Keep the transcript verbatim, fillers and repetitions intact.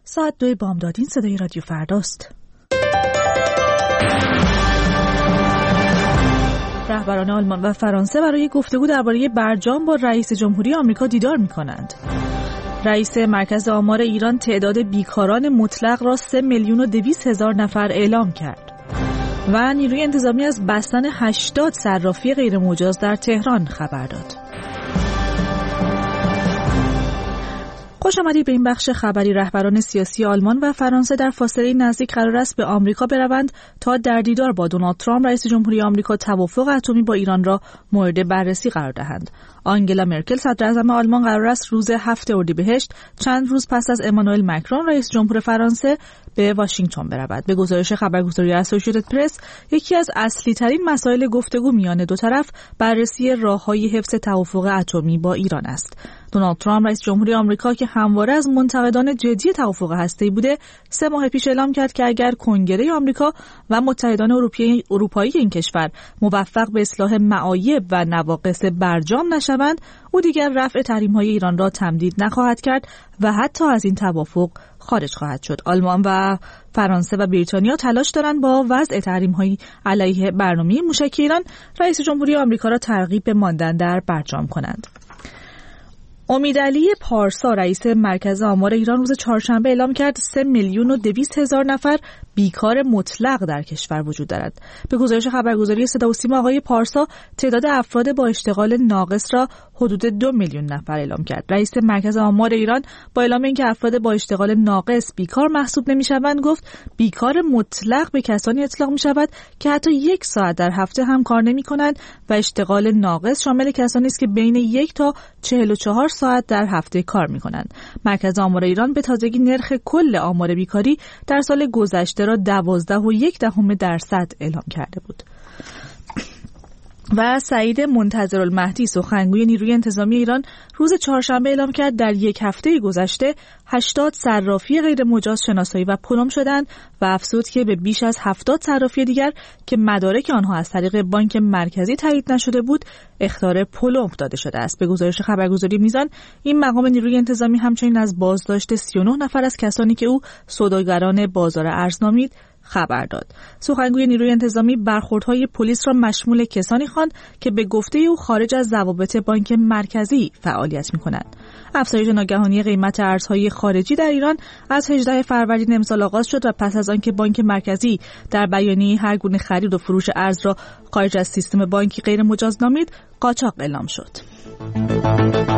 ساعت دوی بامدادین صدای رادیو فرداست. رهبران آلمان و فرانسه برای گفتگو درباره برجام با رئیس جمهوری آمریکا دیدار می‌کنند. رئیس مرکز آمار ایران تعداد بیکاران مطلق را سه میلیون و دویست هزار نفر اعلام کرد. و نیروی انتظامی از بستن هشتاد صرافی غیر مجاز در تهران خبر داد. خوش آمدید به این بخش خبری. رهبران سیاسی آلمان و فرانسه در فاصله نزدیک قرار است به آمریکا بروند تا در دیدار با دونالد ترامپ رئیس جمهوری آمریکا توافق اتمی با ایران را مورد بررسی قرار دهند. آنگلا مرکل صدراعظم آلمان قرار است روز هفتم اردیبهشت چند روز پس از امانوئل مکرون رئیس جمهور فرانسه به واشنگتن برود. به گزارش خبرگزاری اسوسییتد پرس، یکی از اصلی ترین مسائل گفتگو میان دو طرف بررسی راه‌های حفظ توافق اتمی با ایران است. دونالد ترامپ رئیس جمهوری آمریکا که همواره از منتقدان جدی توافق هسته‌ای بوده، سه ماه پیش اعلام کرد که اگر کنگره آمریکا و متحدان اروپایی اروپایی این کشور موفق به اصلاح معایب و نواقص برجام نشوند، او دیگر رفع تحریم‌های ایران را تمدید نخواهد کرد و حتی از این توافق خارج خواهد شد. آلمان و فرانسه و بریتانیا تلاش دارند با وضع تحریم‌های علیه برنامه موشک ایران رئیس جمهوری آمریکا را ترغیب به ماندن در برجام کنند. امیدعلی پارسا رئیس مرکز آمار ایران روز چهارشنبه اعلام کرد سه میلیون و دویست هزار نفر بیکار مطلق در کشور وجود دارد. به گزارش خبرگزاری صدا و سیما، آقای پارسا تعداد افراد با اشتغال ناقص را حدود دو میلیون نفر اعلام کرد. رئیس مرکز آمار ایران با اعلام اینکه افراد با اشتغال ناقص بیکار محسوب نمی‌شوند گفت بیکار مطلق به کسانی اطلاق می‌شود که حتی یک ساعت در هفته هم کار نمی‌کنند و اشتغال ناقص شامل کسانی است که بین یک تا چهل و چهار ساعت در هفته کار می‌کنند. مرکز آمار ایران به تازگی نرخ کل آمار بیکاری در سال گذشته را دوازده و یک دهم درصد اعلام کرده بود. و سعید منتظرالمهدی سخنگوی نیروی انتظامی ایران روز چهارشنبه اعلام کرد در یک هفته گذشته هشتاد صرافی غیر مجاز شناسایی و پلم شدند و افزود که به بیش از هفتاد صرافی دیگر که مدارک آنها از طریق بانک مرکزی تایید نشده بود اخطار پلم داده شده است. به گزارش خبرگزاری میزان، این مقام نیروی انتظامی همچنین از بازداشت سی و نه نفر از کسانی که او سوداگران بازار ارز نامید خبر داد. سخنگوی نیروی انتظامی برخوردهای پلیس را مشمول کسانی خواند که به گفته او خارج از ضوابط بانک مرکزی فعالیت می‌کنند. افزایش ناگهانی قیمت ارزهای خارجی در ایران از هجدهم فروردین امسال آغاز شد و پس از آنکه بانک مرکزی در بیانیه هر گونه خرید و فروش ارز را خارج از سیستم بانکی غیر مجاز نامید، قاچاق اعلام شد.